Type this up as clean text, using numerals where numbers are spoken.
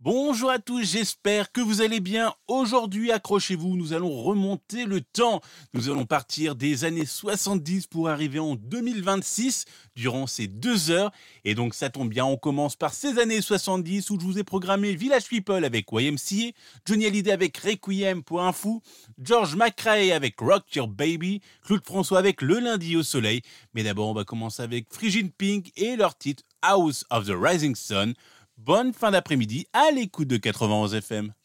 Bonjour à tous, j'espère que vous allez bien. Aujourd'hui, accrochez-vous, nous allons remonter le temps. Nous allons partir des années 70 pour arriver en 2026 durant ces 2 heures. Et donc ça tombe bien, on commence par ces années 70 où je vous ai programmé Village People avec YMCA, Johnny Hallyday avec Requiem pour un fou, George McRae avec Rock Your Baby, Claude François avec Le Lundi au Soleil. Mais d'abord, on va commencer avec Frigid Pink et leur titre House of the Rising Sun. Bonne fin d'après-midi à l'écoute de 91 FM.